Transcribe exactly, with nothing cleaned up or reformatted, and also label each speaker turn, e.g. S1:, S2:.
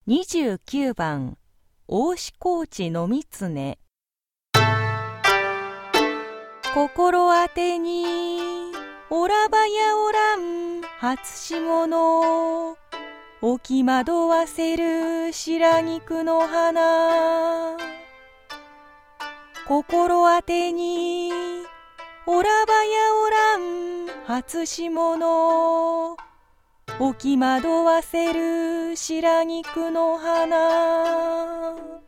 S1: にじゅうきゅうばん大志高知のみつね。心当てにおらばやおらん初霜置き惑わせる白菊の花。心当てにおらばやおらん初霜置き惑わせる白菊の花。